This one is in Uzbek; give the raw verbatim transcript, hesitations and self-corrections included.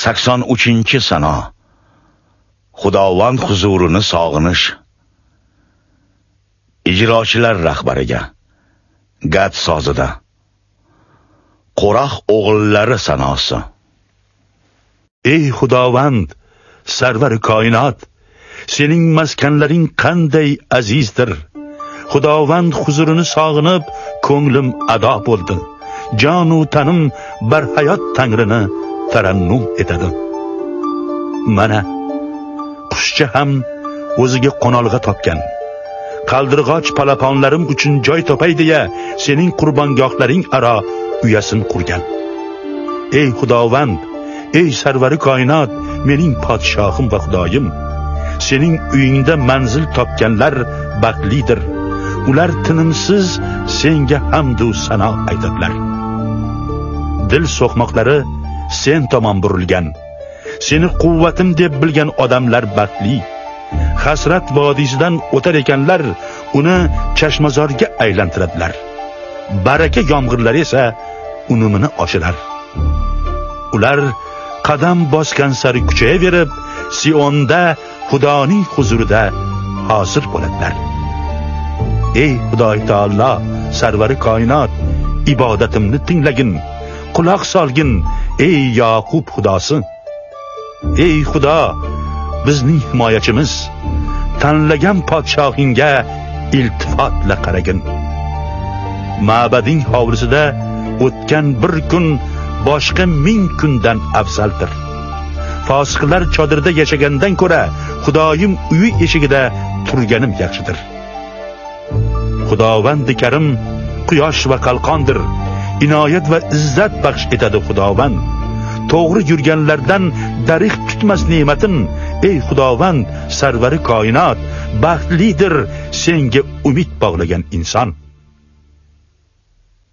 sakson uchinchi sano. Xudovand huzurini sog'inish. Ijrochilar rahbariga Gad sozida Qo'rah o'g'illari sanosi. Ey Xudovand, sarvar koinot, sening maskanlaring qanday azizdir. Xudovand huzurini sog'inib, ko'nglim ado bo'ldi. Jon u tanim barhayot Tangrini tarannum etadi. Mana qushcha ham o'ziga qo'nalg'a topgan. Qaldirg'och palaponlarim uchun joy topay deya sening qurbongohlaring aro uyasin qurgan. Ey Xudovand, ey sarvari koinot, mening podshohim va xudoyim, sening uyingda manzil topganlar baxtlidir. Ular tinimsiz senga hamd va sano aytadilar. Dil so'qmoqlari sen tomon burilgan. Seni quvvatim deb bilgan odamlar baxtli. Hasrat vodiysidan o'tar ekanlar, uni chashmazorga aylantiradilar. Baraka yomg'irlari esa unumini oshirar. Ular qadam bosgan sari kuchayaverib, Sionda Xudoning huzurida hozir bo'ladilar. Ey Xudoy taolo, sarvari koinot, ibodatimni tinglagin, quloq solgin, ey Yoqub xudosi. Ey Xudo, bizning himoyachimiz, tanlagan podshohingga iltifotla qaragin. Ma'bading hovlisida o'tgan bir kun boshqa ming kundan afzaldir. Fosiqlar chodirda yashagandan ko'ra Xudoyim uyi eshigida turganim yaxshidir. Xudovand karim quyosh va qalqondir. Inoyat va izzat baxsh etadi Xudovand. To'g'ri yurganlardan darig' tutmas ne'matin, ey Xudovand, sarvari koinot, baxtlidir senga umid bog'lagan inson.